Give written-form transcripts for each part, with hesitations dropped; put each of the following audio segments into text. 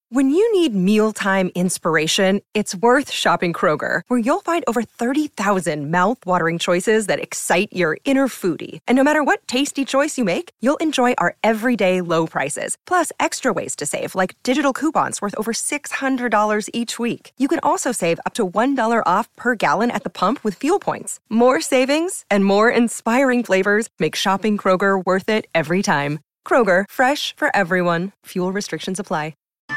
When you need mealtime inspiration, it's worth shopping Kroger, where you'll find over 30,000 mouth-watering choices that excite your inner foodie. And no matter what tasty choice you make, you'll enjoy our everyday low prices, plus extra ways to save, like digital coupons worth over $600 each week. You can also save up to $1 off per gallon at the pump with fuel points. More savings and more inspiring flavors make shopping Kroger worth it every time. Kroger, fresh for everyone. Fuel restrictions apply.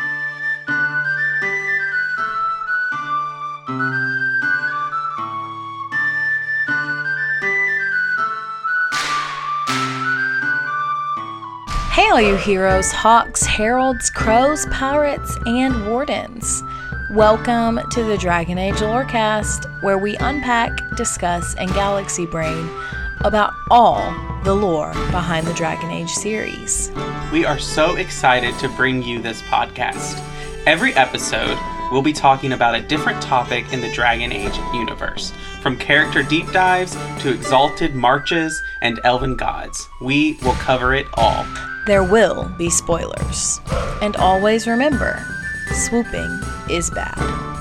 Hey all you heroes, hawks, heralds, crows, pirates, and wardens. Welcome to the Dragon Age Lorecast, where we unpack, discuss, and galaxy brain about all the lore behind the Dragon Age series. We are so excited to bring you this podcast. Every episode, we'll be talking about a different topic in the Dragon Age universe, from character deep dives to exalted marches and elven gods. We will cover it all. There will be spoilers. And always remember, swooping is bad.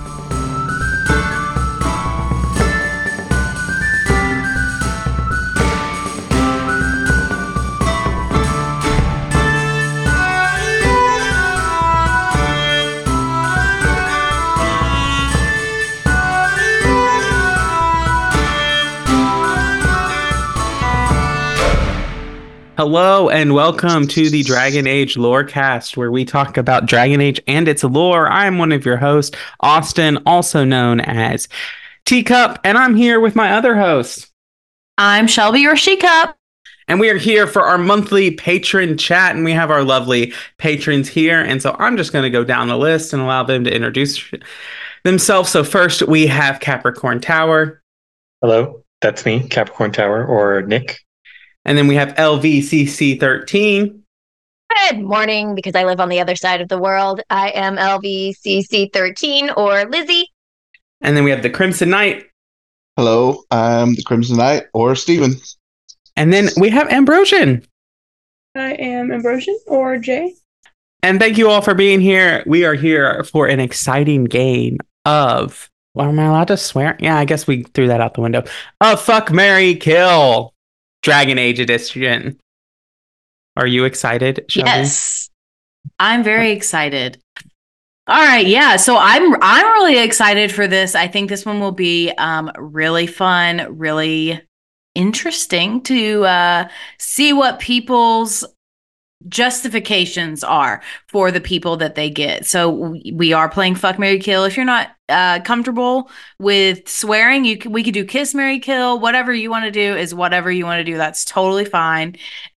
Hello and welcome to the Dragon Age Lorecast, where we talk about Dragon Age and its lore. I am one of your hosts, Austin, also known as Teacup, and I'm here with my other host. I'm Shelby, your She-Cup. And we are here for our monthly patron chat, and we have our lovely patrons here. And so I'm just going to go down the list and allow them to introduce themselves. So first, we have Capricorn Tower. Hello, that's me, Capricorn Tower, or Nick. And then we have LVCC13. Good morning, because I live on the other side of the world. I am LVCC13, or Lizzie. And then we have the Crimson Knight. Hello, I'm the Crimson Knight, or Steven. And then we have Ambrosian. I am Ambrosian, or Jay. And thank you all for being here. We are here for an exciting game of... Well, am I allowed to swear? Yeah, I guess we threw that out the window. Fuck, marry, kill. Dragon Age Edition. Are you excited, Shelby? Yes, I'm very excited. All right, yeah. So I'm really excited for this. I think this one will be really fun, really interesting to see what people's justifications are for the people that they get. So we are playing Fuck, Marry, Kill. If you're not comfortable with swearing, we could do Kiss, Marry, Kill. Whatever you want to do is whatever you want to do. That's totally fine.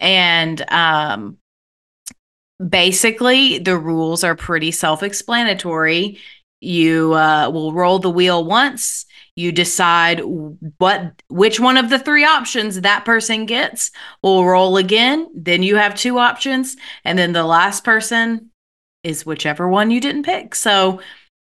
And basically, the rules are pretty self-explanatory. You will roll the wheel once. You decide which one of the three options that person gets. We'll roll again. Then you have two options. And then the last person is whichever one you didn't pick. So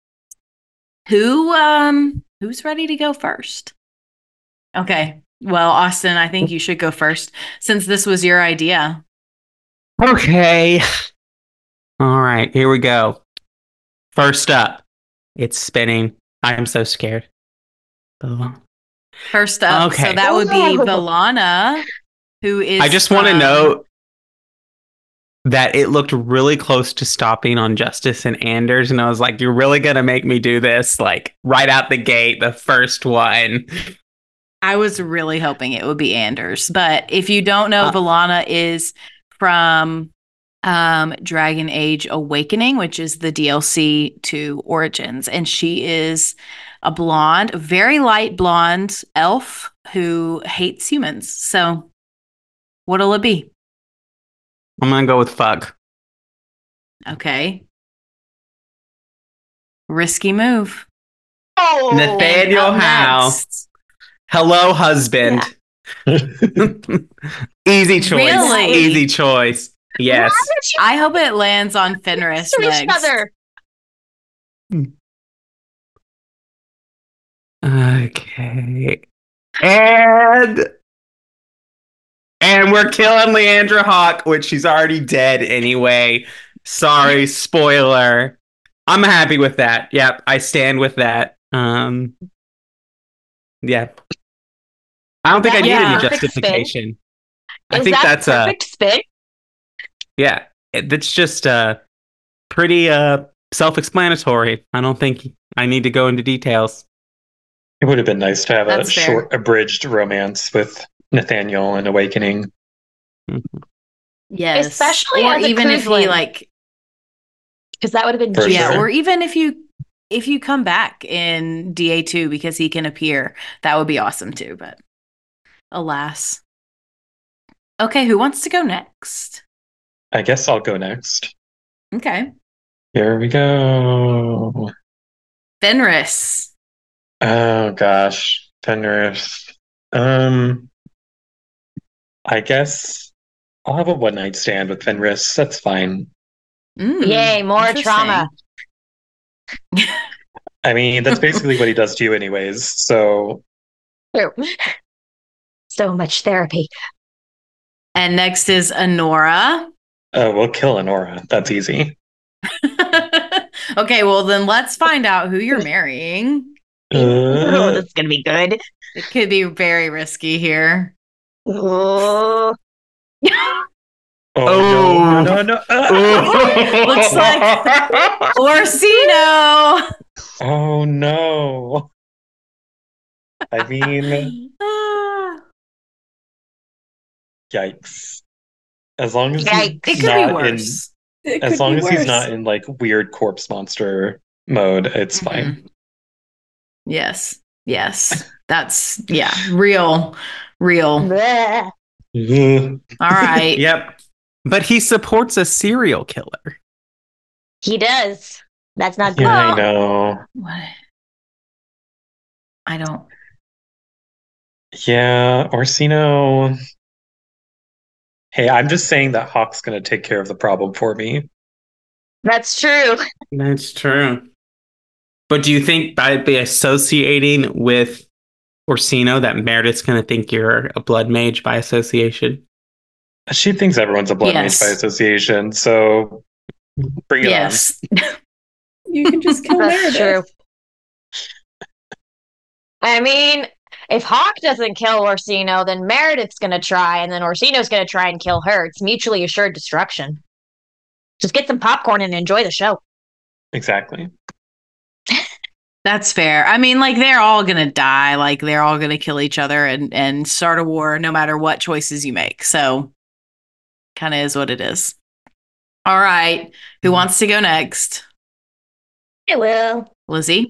who's ready to go first? Okay. Well, Austin, I think you should go first since this was your idea. Okay. All right, here we go. First up, it's spinning. I am so scared. First up, okay. So that would be Valana, who is... I just want to note that it looked really close to stopping on Justice and Anders, and I was like, you're really going to make me do this, like, right out the gate, the first one. I was really hoping it would be Anders, but if you don't know, Valana is from Dragon Age Awakening, which is the DLC to Origins, and she is a blonde, very light blonde elf who hates humans. So what'll it be? I'm gonna go with fuck. Okay. Risky move. Oh, Nathaniel Howe. Hello, husband. Yeah. Easy choice. Really? Easy choice. Yes. I hope it lands on Fenris next. Okay. And we're killing Leandra Hawk, which she's already dead anyway. Sorry, spoiler. I'm happy with that. Yep, I stand with that. Yeah. I don't think I need Yeah. any Perfect justification. I Is think that that's perfect spin? yeah, that's just pretty self-explanatory. I don't think I need to go into details. It would have been nice to have a That's fair. short, abridged romance with Nathaniel and Awakening. Yes. Especially or as a even if he Kuzlin. like Because that would have been For yeah, sure. or even if you come back in DA2 because he can appear, that would be awesome too, but alas. Okay, who wants to go next? I guess I'll go next. Okay. Here we go. Fenris. Oh gosh, Fenris. I guess I'll have a one night stand with Fenris. That's fine. Yay, more Interesting. trauma. I mean, that's basically what he does to you, anyways. So True. So much therapy. And next is Honora. we'll kill Honora. That's easy. Okay, well then let's find out who you're marrying. Oh, this is gonna be good. It could be very risky here. Oh. Oh, no. Looks like Orsino. Oh no. I mean, yikes. As long as Yikes. It he's could be not worse. It as could long be as he's worse. not in like weird corpse monster mode, it's fine. Yes. Yes. That's real. Bleh. All right. Yep. But he supports a serial killer. He does. That's not good. Yeah, I know. What? I don't. Yeah, Orsino. Hey, I'm just saying that Hawk's gonna take care of the problem for me. That's true. That's true. But do you think by associating with Orsino that Meredith's going to think you're a blood mage by association? She thinks everyone's a blood Yes. mage by association, so bring it Yes. You can just kill That's Meredith. true. I mean, if Hawk doesn't kill Orsino, then Meredith's gonna try, and then Orsino's gonna try and kill her. It's mutually assured destruction. Just get some popcorn and enjoy the show. on. Exactly. That's fair. I mean, like they're all gonna die. Like they're all gonna kill each other and start a war no matter what choices you make. So kind of is what it is. All right. Who wants to go next? I will. Lizzie?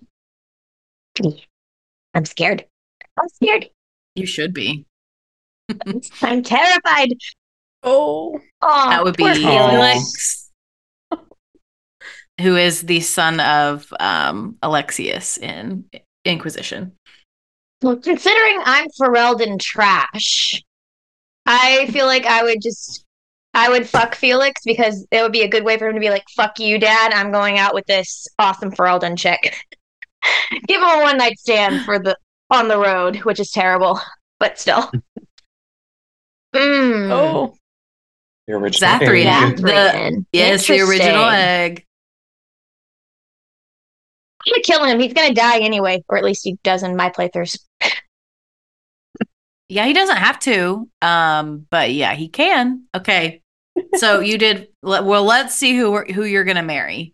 I'm scared. I'm scared. You should be. I'm terrified. Oh, Oh, That would be poor Felix, who is the son of Alexius in Inquisition. Well, considering I'm Ferelden trash, I feel like I would fuck Felix because it would be a good way for him to be like, fuck you, dad. I'm going out with this awesome Ferelden chick. Give him a one night stand on the road, which is terrible, but still. oh, The original Zathrian. egg. Zathrian. Yes, the original Interesting. egg. I'm gonna kill him. He's gonna die anyway, or at least he does in my playthroughs. Yeah, he doesn't have to. But yeah, he can. Okay. So you did well, let's see who you're gonna marry.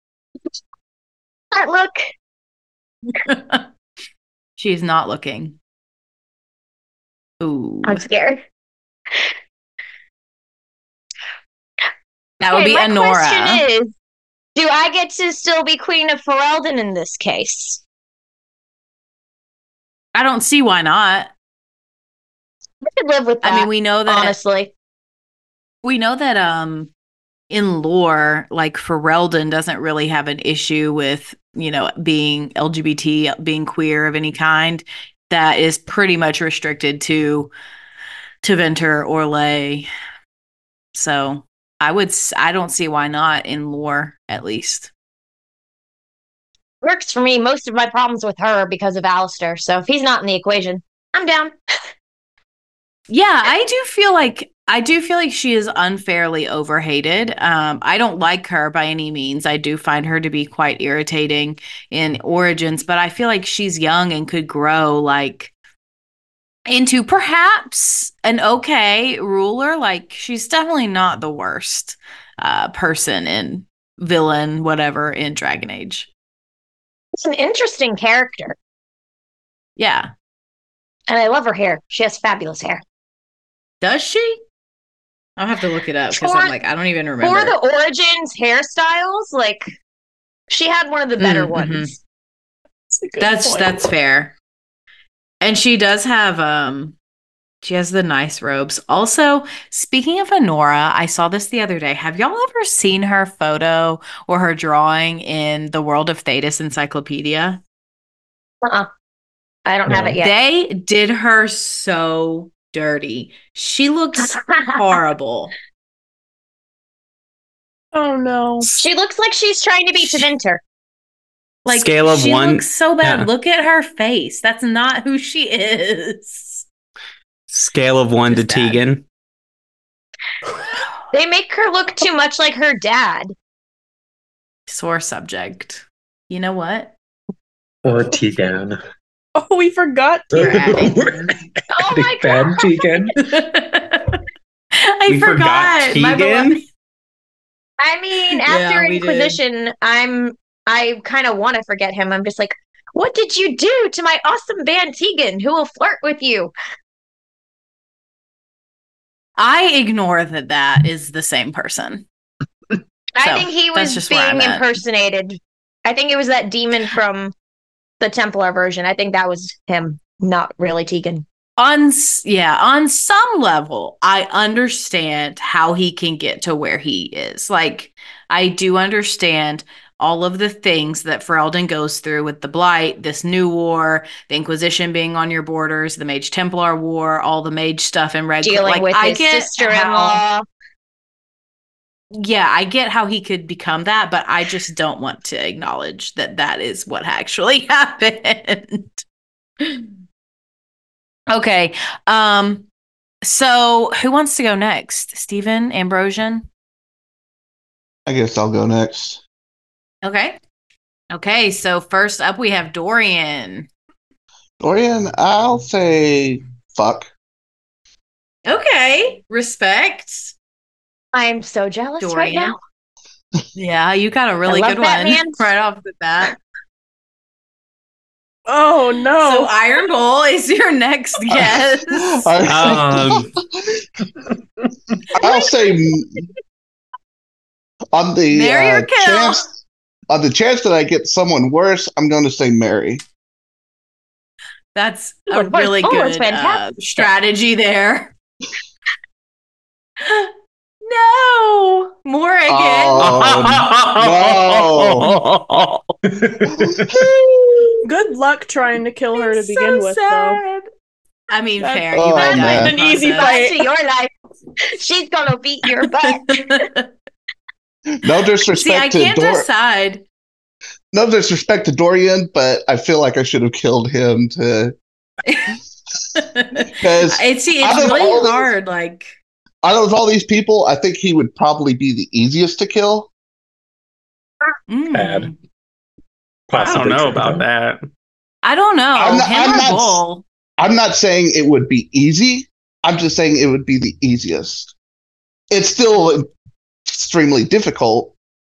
Look, She's not looking. Ooh. I'm scared. That would be my Honora. question is, do I get to still be Queen of Ferelden in this case? I don't see why not. I could live with that. I mean, we know that honestly. in lore, like Ferelden doesn't really have an issue with, being LGBT, being queer of any kind. That is pretty much restricted to Venter or Lay. So I don't see why not in lore, at least. Works for me. Most of my problems with her are because of Alistair. So if he's not in the equation, I'm down. Yeah, I do feel like she is unfairly overhated. I don't like her by any means. I do find her to be quite irritating in Origins, but I feel like she's young and could grow like into perhaps an okay ruler. Like she's definitely not the worst person in villain, whatever, in Dragon Age. It's an interesting character. Yeah. And I love her hair. She has fabulous hair. Does she? I'll have to look it up because I'm like, I don't even remember. For the Origins hairstyles, like she had one of the better ones. That's fair. And she does have she has the nice robes. Also, speaking of Honora, I saw this the other day. Have y'all ever seen her photo or her drawing in the World of Thetis Encyclopedia? I don't have it yet. They did her so dirty. She looks horrible. Oh no. She looks like she's trying to be Tevinter. Like Scale of she one. looks so bad. Yeah. Look at her face. That's not who she is. Scale of 1 to Just bad. Tegan. They make her look too much like her dad. Sore subject. You know what? Or Tegan. Oh, we forgot. We're adding. Oh my Bad god. Tegan. I We forgot My Tegan? beloved- I mean, Yeah, after we did. Inquisition, I kind of want to forget him. I'm just like, what did you do to my awesome band Tegan, who will flirt with you? I ignore that is the same person. I So, think he that's was just where I'm being at. impersonated. I think it was that demon from the Templar version. I think that was him, not really Tegan. On some level, I understand how he can get to where he is. Like, I do understand all of the things that Ferelden goes through with the Blight, this new war, the Inquisition being on your borders, the Mage Templar War, all the mage stuff in Red. Dealing with I his get sister-in-law. Yeah, I get how he could become that, but I just don't want to acknowledge that is what actually happened. Okay. So who wants to go next? Steven, Ambrosian? I guess I'll go next. Okay. Okay, so first up we have Dorian. Dorian, I'll say fuck. Okay. Respect. I'm so jealous right Dorian. now. Yeah, you got a really I love good one Batman. right off the bat. Oh So no. Iron Bull is your next guess. Um, I'll say on the Marry or kill. chance that I get someone worse, I'm going to say Mary. That's Oh, a really that's good fantastic. strategy there. No, Morrigan. Oh, Good luck trying to kill her to It's begin so with, sad. I mean, That's- fair. Oh, You might die man. in the An easy process. fight. To your life. She's gonna beat your butt. no See, I disrespect to can't decide. no disrespect to Dorian, but I feel like I should have killed him to. Because It's out of all really these- hard. Like, out of all these people, I think he would probably be the easiest to kill. Bad. I Possibly don't know true, about though. that. I don't know. I'm not- Him I'm or not- Bull? I'm not saying it would be easy. I'm just saying it would be the easiest. It's still extremely difficult.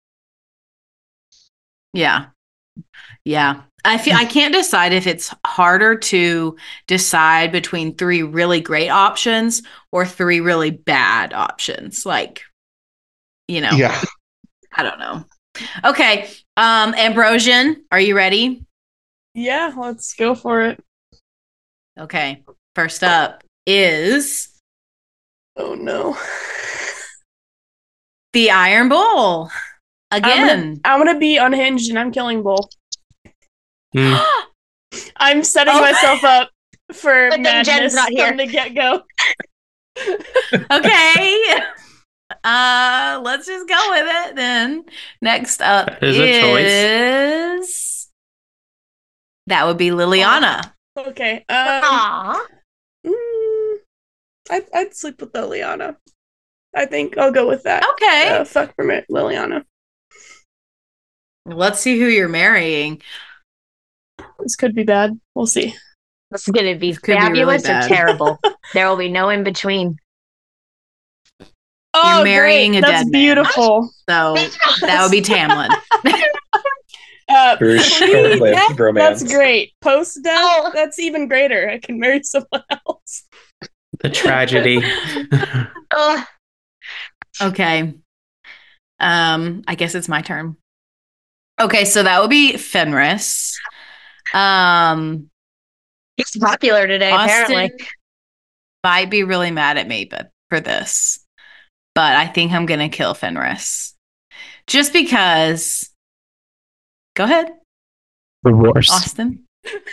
Yeah. Yeah. I can't decide if it's harder to decide between three really great options or three really bad options. Like, Yeah. I don't know. Okay. Ambrosian, are you ready? Yeah, let's go for it. Okay. First up is Oh no. the Iron Bull. Again. I'm gonna be unhinged and I'm killing Bull. Hmm. I'm setting Oh. myself up for Good thing Jen's madness not here. from the get-go. Okay. Let's just go with it then. Next up That is a choice. is that would be Liliana. Okay. Aw. mm, I'd sleep with Liliana. I think I'll go with that. Okay. Fuck for Liliana. Let's see who you're marrying. This could be bad. We'll see. This is going to be Could be really fabulous or bad. terrible. There will be no in between. Oh, You're marrying great. a That's dead man. beautiful. So that would be Tamlin. Very Please, short-lived romance. that's great. Post death, Oh. that's even greater. I can marry someone else. The tragedy. Ugh. Okay. I guess it's my turn. Okay, so that would be Fenris. He's popular today, apparently. Austin might be really mad at me for this, but I think I'm gonna kill Fenris. Just because. Go ahead, Divorce. Austin.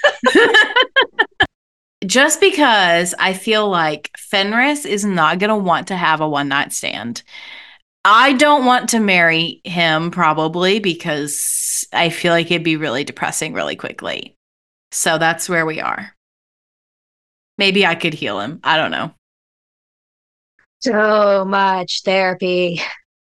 Just because I feel like Fenris is not gonna want to have a one-night stand. I don't want to marry him probably because I feel like it'd be really depressing really quickly. So that's where we are. Maybe I could heal him. I don't know. So much therapy.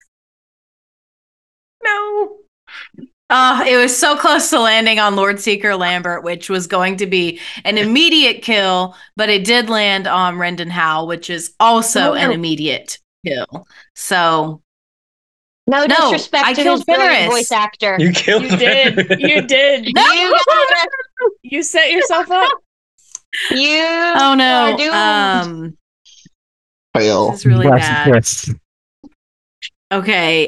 No. It was so close to landing on Lord Seeker Lambert, which was going to be an immediate kill, but it did land on Rendon Howe, which is also an immediate kill. So No No, disrespect I to killed his brilliant Fenris. voice actor. You killed You did. You did. No! You set yourself up. You Oh are no. doomed. Fail. This is really Bless bad. Chris. Okay.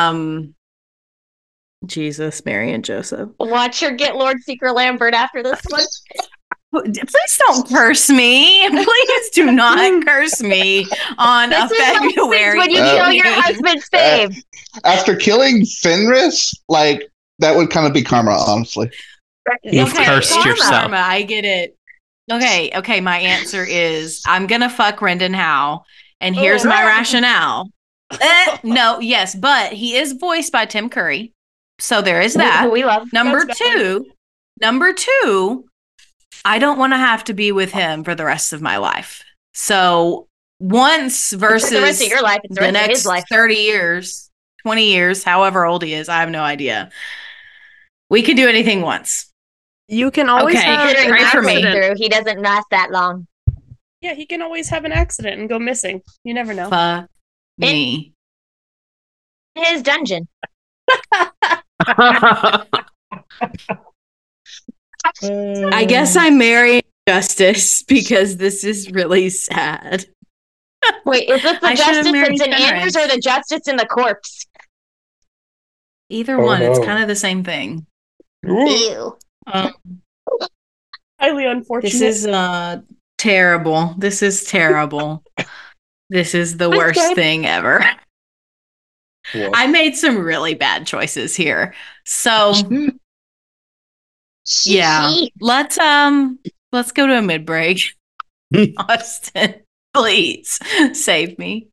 Jesus, Mary and Joseph. Watch her get Lord Seeker Lambert after this one. Please don't curse me. Please do not curse me on a This is what happens February. when you kill your evening. husband's fave. After killing Fenris, like that would kind of be karma, honestly. You've cursed karma. yourself. Karma, I get it. Okay. My answer is I'm gonna fuck Rendon Howe, and here's my rationale. Yes, but he is voiced by Tim Curry, so there is that. Who we love. Number That's valid. two, I don't want to have to be with him for the rest of my life. So once versus It's the rest of your life. It's the the rest of next his life. 30 years, 20 years, however old he is, I have no idea. We could do anything once. You can always Okay. have Considering Pray an for me. accident. through, he doesn't last that long. Yeah, he can always have an accident and go missing. You never know. Fuck me. His dungeon. I guess I'm marrying Justice because this is really sad. Wait, is this the I should have justice married that's in Fenris. Anders or the justice in the corpse? Either Oh, one, it's no. kind of the same thing. Ew. Highly unfortunate. This is terrible. This is terrible. This is the worst Okay. thing ever. Whoa. I made some really bad choices here. So yeah, let's go to a mid break. Austin, please save me.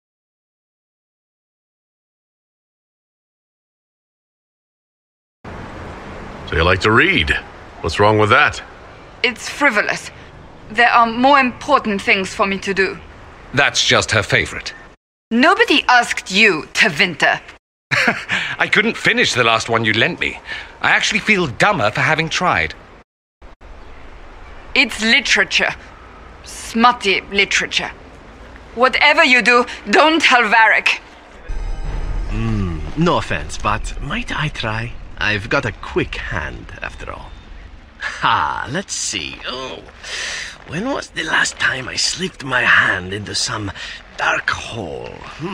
So you like to read? What's wrong with that? It's frivolous. There are more important things for me to do. That's just her favorite. Nobody asked you, Tevinter. I couldn't finish the last one you lent me. I actually feel dumber for having tried. It's literature. Smutty literature. Whatever you do, don't tell Varric. No offense, but might I try? I've got a quick hand, after all. Ha, let's see. Oh, when was the last time I slipped my hand into some dark hole?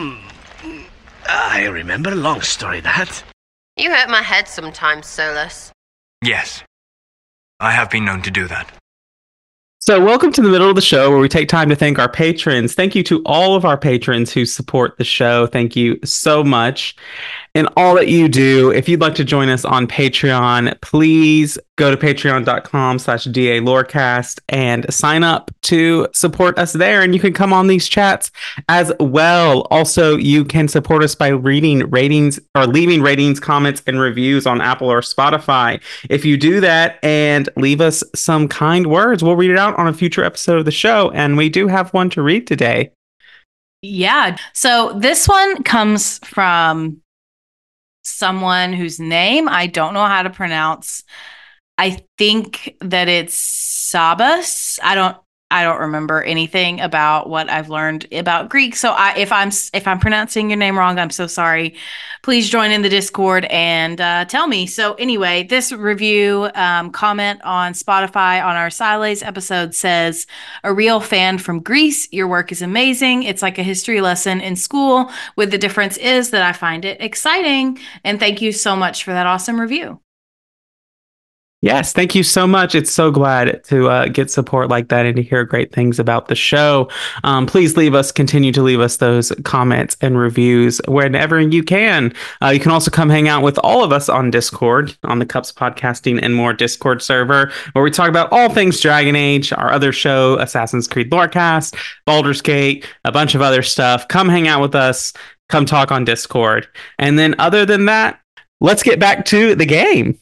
I remember. Long story, that. You hurt my head sometimes, Solus. Yes. I have been known to do that. So, welcome to the middle of the show where we take time to thank our patrons. Thank you to all of our patrons who support the show. Thank you so much. in all that you do. If you'd like to join us on Patreon, please go to patreon.com/DALorecast and sign up to support us there. And you can come on these chats as well. Also, you can support us by reading ratings or leaving ratings, comments, and reviews on Apple or Spotify. If you do that and leave us some kind words, we'll read it out on a future episode of the show. And we do have one to read today. Yeah. So this one comes from someone whose name I don't know how to pronounce. I think that it's Sabas. I don't remember anything about what I've learned about Greek. So if I'm pronouncing your name wrong, I'm so sorry. Please join in the Discord and tell me. So anyway, this review comment on Spotify on our Siles episode says, "A real fan from Greece. Your work is amazing. It's like a history lesson in school, with the difference is that I find it exciting." And thank you so much for that awesome review. Yes, thank you so much. It's so glad to get support like that and to hear great things about the show. Please continue to leave us those comments and reviews whenever you can. You can also come hang out with all of us on Discord, on the Cups Podcasting and More Discord server, where we talk about all things Dragon Age, our other show, Assassin's Creed Lorecast, Baldur's Gate, a bunch of other stuff. Come hang out with us. Come talk on Discord. And then other than that, let's get back to the game.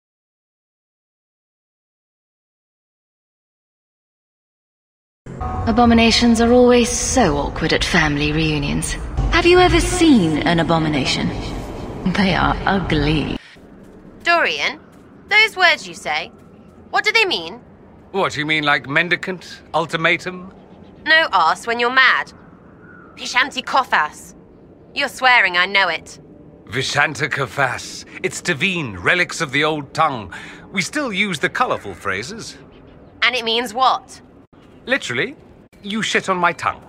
Abominations are always so awkward at family reunions. Have you ever seen an abomination? They are ugly. Dorian, those words you say, what do they mean? What, you mean like mendicant? Ultimatum? No arse when you're mad. Vishanti Kothas. You're swearing, I know it. Vishanta Kafas. It's Tavine, relics of the old tongue. We still use the colourful phrases. And it means what? Literally, you shit on my tongue.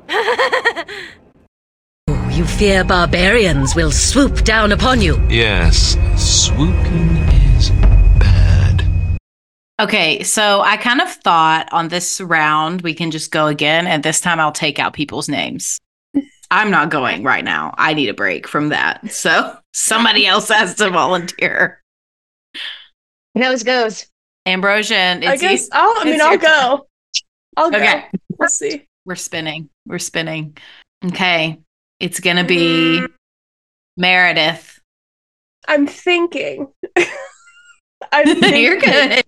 You fear barbarians will swoop down upon you. Yes, swooping is bad. Okay, so I kind of thought on this round we can just go again, and this time I'll take out people's names. I'm not going right now. I need a break from that. So somebody else has to volunteer. Nose goes. Ambrosian, I guess I'll go. I'll go. Okay. We'll see. We're spinning. Okay. It's going to be Meredith. I'm thinking. You're good.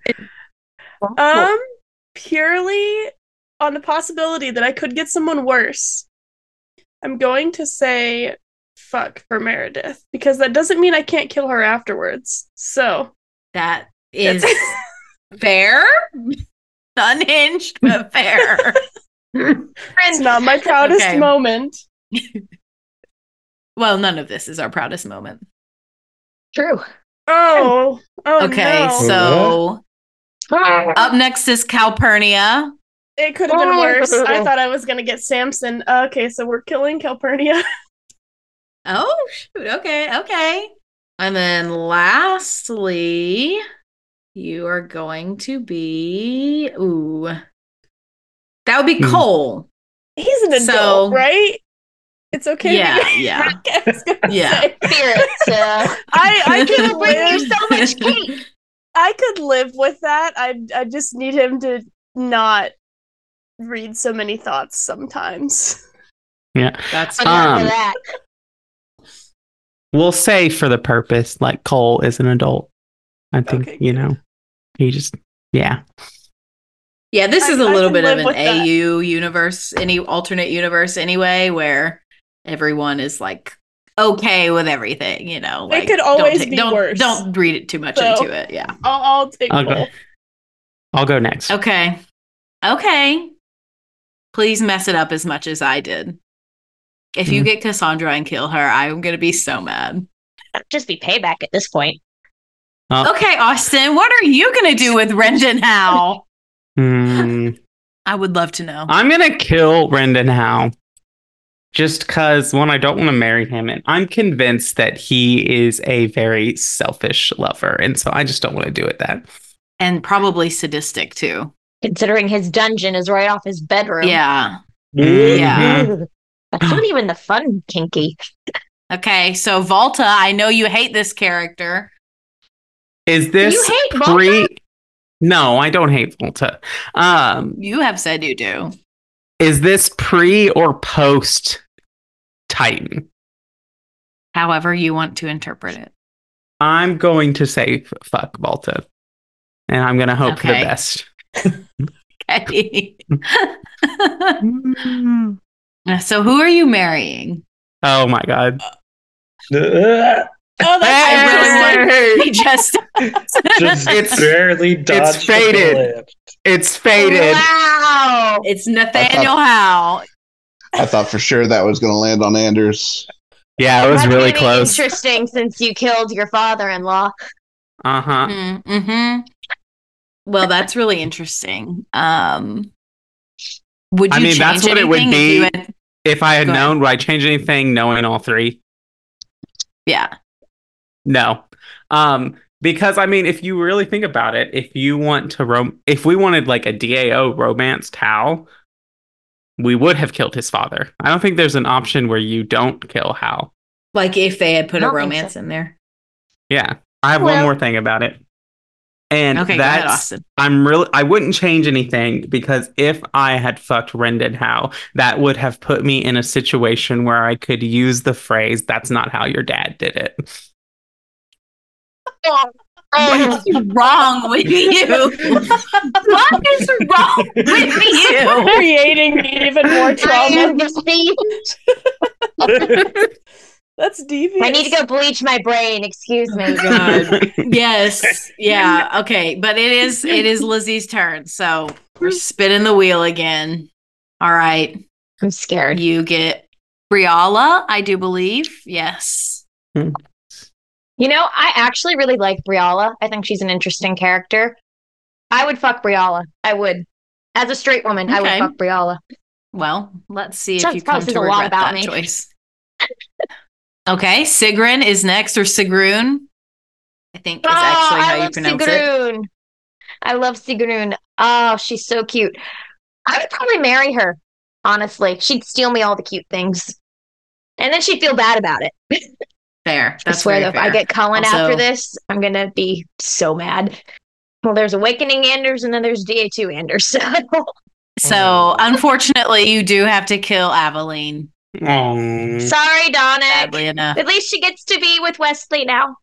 Purely on the possibility that I could get someone worse, I'm going to say fuck for Meredith, because that doesn't mean I can't kill her afterwards. So that is fair. Unhinged, but fair. It's not my proudest moment. Well, none of this is our proudest moment. True. Oh okay, no. So up next is Calpurnia. It could have been worse. I thought I was going to get Samson. Okay, so we're killing Calpurnia. Oh, shoot. Okay. And then lastly, you are going to be... Ooh. That would be Cole. He's an adult, right? It's okay. Yeah. Spirits. I could bring you so much cake. I could live with that. I just need him to not read so many thoughts sometimes. Yeah. That's that. We'll say for the purpose, like Cole is an adult. I think, he just, yeah. Yeah, this is a little bit of an that. AU universe, any alternate universe anyway, where everyone is like okay with everything, Like, it could always be worse. Don't read it too much into it. Yeah. I'll take Cole. I'll go next. Okay. Please mess it up as much as I did. If you get Cassandra and kill her, I'm going to be so mad. That'd just be payback at this point. Okay, Austin, what are you going to do with Rendon Howe? I would love to know. I'm going to kill Rendon Howe. Just because, one, I don't want to marry him, and I'm convinced that he is a very selfish lover, and so I just don't want to do it that. And probably sadistic, too. Considering his dungeon is right off his bedroom. Yeah. Mm-hmm. Yeah. That's not even the fun kinky. Okay, so Volta, I know you hate this character. Is this You hate pre? Volta? No, I don't hate Volta. You have said you do. Is this pre or post Titan? However you want to interpret it. I'm going to say fuck Volta. And I'm going to hope for the Okay. best. Okay. So who are you marrying? Oh my god. Oh, I really want just Just barely dodged It's faded. the bullet. It's faded. Wow. It's Nathaniel Howe. I thought for sure that was going to land on Anders. Yeah, it was That's really gonna be close. interesting since you killed your father-in-law. Uh-huh. Mm-hmm. Well, that's really interesting. Would you I mean, change that's what it would anything be. if you had... If I had Go ahead. known, would I change anything knowing all three? Yeah. No. Because I mean, if you really think about it, if you want to if we wanted like a DAO romanced Hal, we would have killed his father. I don't think there's an option where you don't kill Hal. Like if they had put I a don't think romance so. in there. Yeah. I have one Well- more thing about it. And Okay, go ahead, that's Austin. I wouldn't change anything because if I had fucked Rendon Howe, that would have put me in a situation where I could use the phrase, "That's not how your dad did it." What is wrong with you? What is wrong with you? Creating even more I trauma. am deceived. That's devious. I need to go bleach my brain. Excuse me. God. Yes. Yeah. Okay. But it is Lizzie's turn. So we're spinning the wheel again. All right. I'm scared. You get Briala, I do believe. Yes. You know, I actually really like Briala. I think she's an interesting character. I would fuck Briala. I would. As a straight woman, I would Okay. fuck Briala. Well, let's see if Sounds you come probably to a lot regret about that me. choice. Okay. Sigrun is next, or Sigrun, I think is actually how you pronounce it. Sigrun. I love Sigrun. Oh, she's so cute. I would probably marry her, honestly. She'd steal me all the cute things. And then she'd feel bad about it. Fair. I That's swear very that if I fair. get Cullen Also- after this, I'm going to be so mad. Well, there's Awakening Anders and then there's DA2 Anders. So So, unfortunately, you do have to kill Aveline. Oh. sorry, Donna. Sadly enough. At least she gets to be with Wesley now.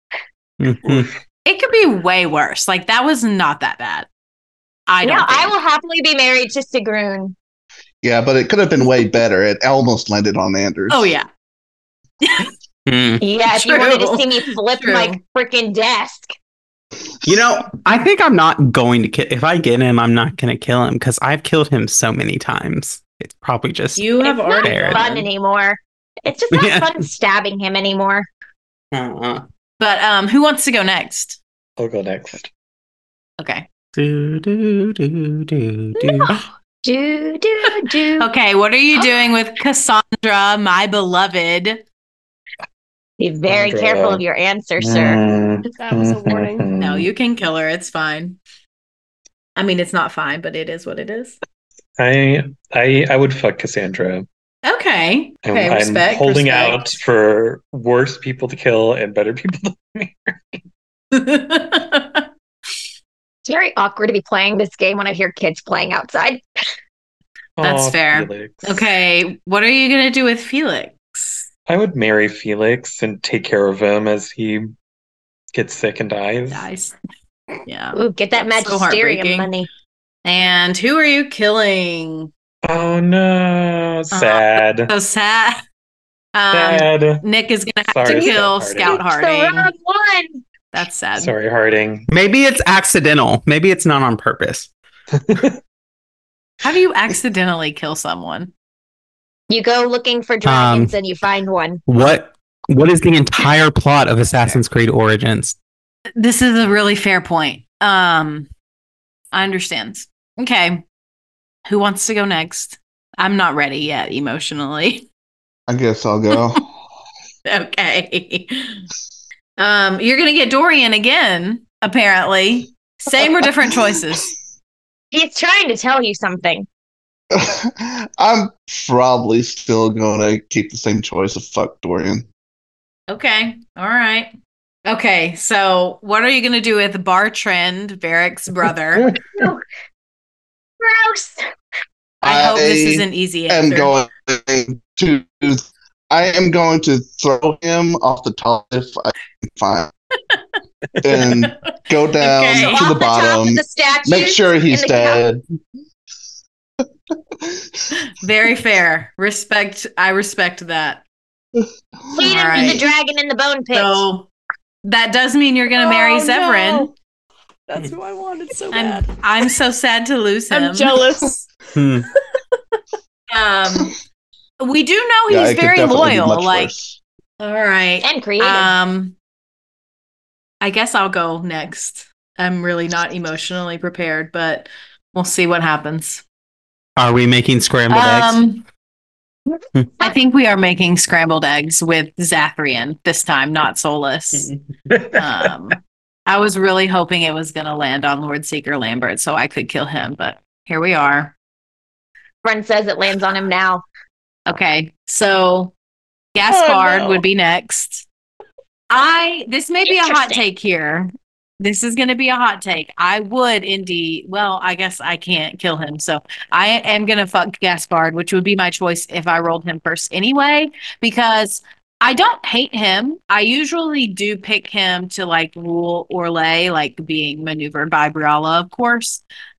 It could be way worse. Like, that was not that bad. I don't No, I think. will happily be married to Sigrun. Yeah, but it could have been way better. It almost landed on Anders. Oh, yeah. Hmm. Yeah, if you wanted to True. see me flip True. my freaking desk. You know, I think I'm not going to kill. If I get him, I'm not going to kill him because I've killed him so many times. It's probably just You have It's already not fair. fun anymore. It's just not Yeah. fun stabbing him anymore. But who wants to go next? I'll go next. Okay. Do, do, do, do, do. Do, do, do. Okay, what are you doing with Cassandra, my beloved? Be very Sandra. careful of your answer, sir. That was a warning. No, you can kill her. It's fine. I mean, it's not fine, but it is what it is. I would fuck Cassandra. Okay. Okay, I'm respect. holding respect. out for worse people to kill and better people to It's very awkward to be playing this game when I hear kids playing outside. That's Aw, fair. Felix. Okay, what are you going to do with Felix? I would marry Felix and take care of him as he gets sick and dies. Dies. Yeah. Ooh, get that That's so magisterium heartbreaking. money. And who are you killing? Oh no, sad. So sad. Sad. Nick is going to have Sorry, to kill Scout Scout It's the Harding. wrong one. That's sad. Sorry, Harding. Maybe it's accidental. Maybe it's not on purpose. How do you accidentally kill someone? You go looking for dragons and you find one. What is the entire plot of Assassin's Creed Origins? This is a really fair point. I understand. Okay. Who wants to go next? I'm not ready yet emotionally. I guess I'll go. Okay. You're gonna get Dorian again, apparently. Same or different choices? He's trying to tell you something. I'm probably still going to keep the same choice of fuck Dorian. Okay. All right. Okay. So, what are you going to do with Bartrand, Varric's brother? No. Gross. I hope this is an easy answer. I am going to throw him off the top if I can find, and go down Okay. So to off the the top bottom. of the statues Make sure he's in the dead. Very fair. I respect that. Lead All him to right. the dragon in the bone pit. So that does mean you're going to marry Severin. No. That's who I wanted so bad. I'm so sad to lose him. I'm jealous. We do know Yeah, he's it could very definitely be loyal. much Like, worse. all right. And creative. I guess I'll go next. I'm really not emotionally prepared, but we'll see what happens. Are we making scrambled eggs? I think we are making scrambled eggs with Zathrian this time, not Solus. I was really hoping it was going to land on Lord Seeker Lambert so I could kill him, but here we are. Friend says it lands on him now. Okay, so Gaspard would be next. This may be a hot take here. This is going to be a hot take. I would indeed. Well, I guess I can't kill him, so I am going to fuck Gaspard, which would be my choice if I rolled him first anyway, because I don't hate him. I usually do pick him to like rule Orlais, like being maneuvered by Briala, of course.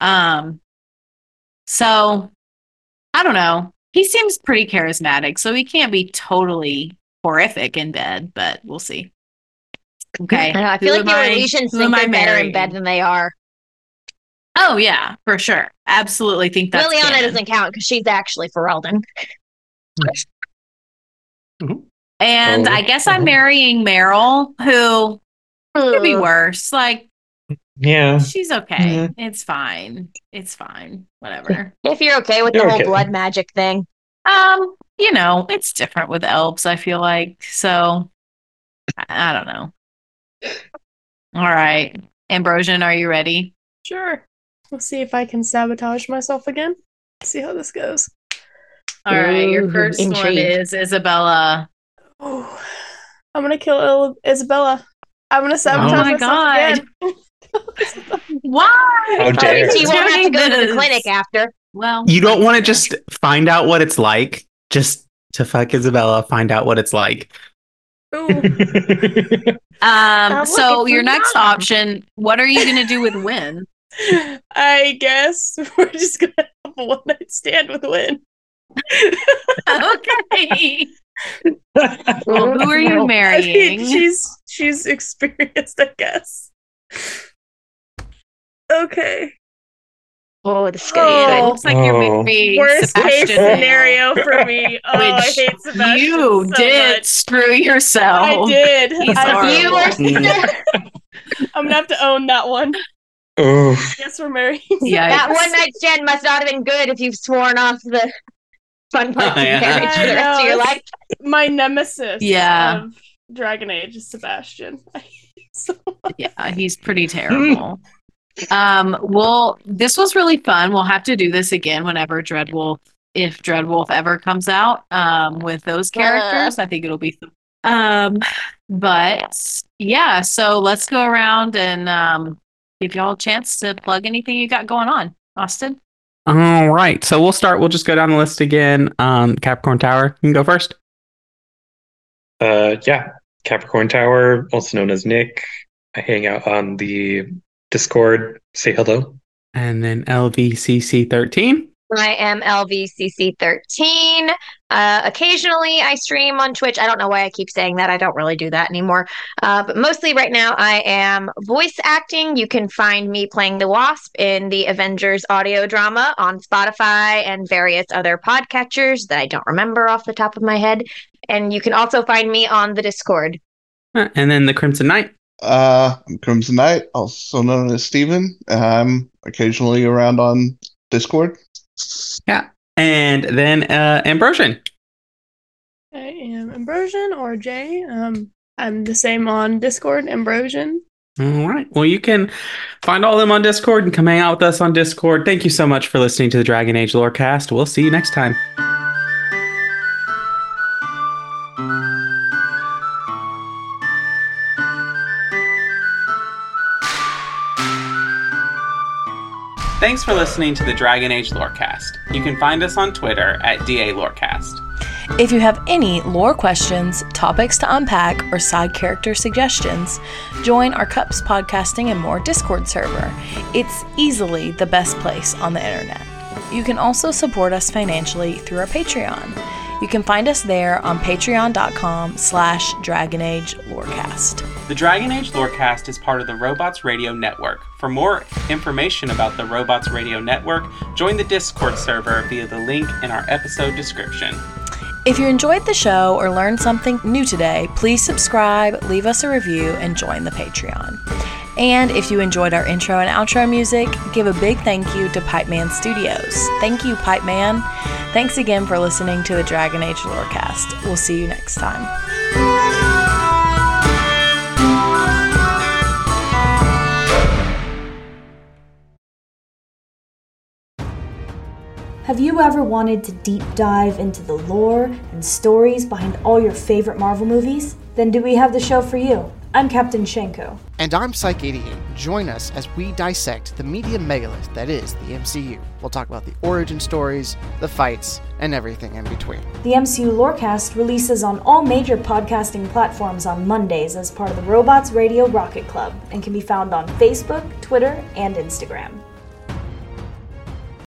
So I don't know. He seems pretty charismatic, so he can't be totally horrific in bed, but we'll see. Okay. I feel like the Orlesians think they're better in bed than they are. Oh, yeah, for sure. Absolutely think that's Liliana canon. doesn't count because she's actually Ferelden. And I guess I'm marrying Meryl, who could be worse. Like, Yeah. she's okay. It's fine. It's fine. Whatever. If you're okay with the You're whole okay. blood magic thing. You know, it's different with elves, I feel like. So, I don't know. All right. Ambrosian, are you ready? Sure. Let's see if I can sabotage myself again. See how this goes. All right. Your Ooh, first one intrigued. is Isabella. Oh, I'm gonna kill Isabella. I'm gonna sabotage my myself God. again. Why? How dare. So you won't have to go to the This. clinic after. Well, You don't want to just find out what it's like, just to fuck Isabella, find out what it's like. Ooh. So looking your for next mom. option, what are you gonna do with Win? I guess we're just gonna have a one night stand with Win. Okay. Well, who are you I mean, marrying? she's experienced, I guess. Okay. Oh, this is It gonna looks like you're Oh. marrying Worst case Sebastian Hale, scenario for me. Oh, I which hate Sebastian you so did much. screw yourself. I did. He's You horrible. I'm gonna have to own that one. Oof. Guess we're married. Yeah. That one night stand must not have been good if you've sworn off the fun parts of Yeah. marriage for the rest of your life. My nemesis Yeah. of Dragon Age is Sebastian. So Yeah, he's pretty terrible. Well, this was really fun. We'll have to do this again whenever if Dreadwolf ever comes out, with those characters. I think it'll be but yeah, so let's go around and give y'all a chance to plug anything you got going on. Austin? All right. So we'll just go down the list again. Capricorn Tower, you can go first. Yeah. Capricorn Tower, also known as Nick. I hang out on the Discord. Say hello. And then LVCC 13. I am LVCC13. Occasionally I stream on Twitch. I don't know why I keep saying that. I don't really do that anymore. But mostly right now I am voice acting. You can find me playing the Wasp in the Avengers audio drama on Spotify and various other podcatchers that I don't remember off the top of my head. And you can also find me on the Discord. And then the Crimson Knight. I'm Crimson Knight, also known as Steven. I'm occasionally around on Discord. Yeah. And then Ambrosian. I am Ambrosian or Jay. I'm the same on Discord, Ambrosian. All right. Well, you can find all of them on Discord and come hang out with us on Discord. Thank you so much for listening to the Dragon Age Lorecast. We'll see you next time. Thanks for listening to the Dragon Age Lorecast. You can find us on Twitter at DALorecast. If you have any lore questions, topics to unpack, or side character suggestions, join our Cups Podcasting and More Discord server. It's easily the best place on the internet. You can also support us financially through our Patreon. You can find us there on patreon.com/DragonAgeLorecast. The Dragon Age Lorecast is part of the Robots Radio Network. For more information about the Robots Radio Network, join the Discord server via the link in our episode description. If you enjoyed the show or learned something new today, please subscribe, leave us a review, and join the Patreon. And if you enjoyed our intro and outro music, give a big thank you to Pipeman Studios. Thank you, Pipeman. Thanks again for listening to the Dragon Age Lorecast. We'll see you next time. Have you ever wanted to deep dive into the lore and stories behind all your favorite Marvel movies? Then do we have the show for you? I'm Captain Shenko. And I'm Psych88. Join us as we dissect the media megalith that is the MCU. We'll talk about the origin stories, the fights, and everything in between. The MCU Lorecast releases on all major podcasting platforms on Mondays as part of the Robots Radio Rocket Club and can be found on Facebook, Twitter, and Instagram.